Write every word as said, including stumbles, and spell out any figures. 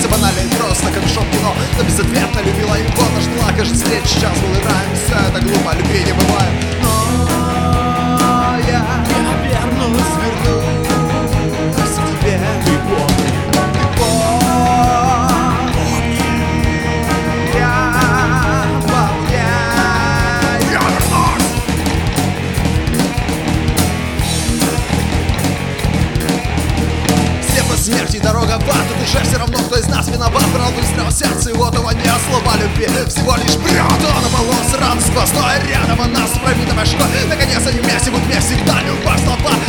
Все банально и просто, как в шоу-кино. Но безответно любила его, нашла, кажется, встреч сейчас был и ранен. Все это глупо, любви не бывает. Но я, я вернусь, вернусь к тебе. Ты помни, ты помни, я помню, я вернусь. Все по смерти, дорога в ад, и душе все равно, кто из нас виноват. Брал выстрел в сердце, его того не слова любви. Всего лишь бред, он оболос, ран сквозной. Рядом она с пробитым очком. Наконец они вместе, будут вместе всегда. Любовь слова,